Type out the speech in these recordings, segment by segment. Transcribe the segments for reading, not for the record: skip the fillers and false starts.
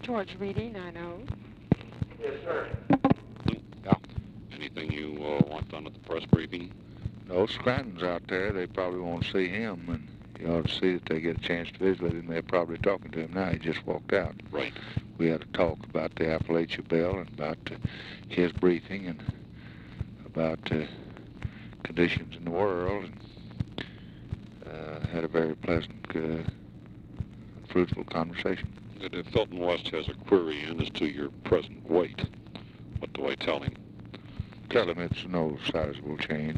George Reedy, 90. Yes, sir. Yeah. Anything you want done at the press briefing? No, Scranton's out there. They probably won't see him, and you ought to see that they get a chance to visit with him. They're probably talking to him now. He just walked out. Right. We had a talk about the Appalachia Bill and about his briefing and about conditions in the world. And, had a very pleasant, fruitful conversation. If Felton West has a query in as to your present weight, what do I tell him? Tell him it's no sizable change.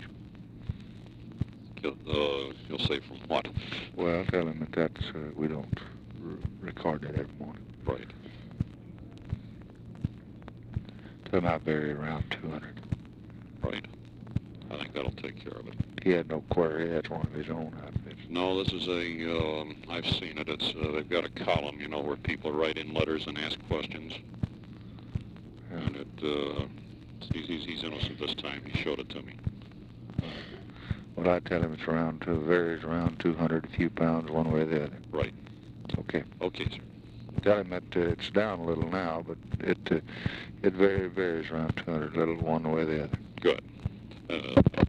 You'll say from what? Well, tell him that that's, we don't record that every morning. Right. Tell him I vary around 200. Right. I think that'll take care of it. He had no query. That's one of his own outfits. No, this is I've seen it. It's, they've got a column, where people write in letters and ask questions. Yeah. And he's innocent this time. He showed it to me. Well, I tell him it's varies around 200, a few pounds one way or the other. Right. Okay. Okay, sir. Tell him that it's down a little now, but it varies around 200, a little one way or the other. Good.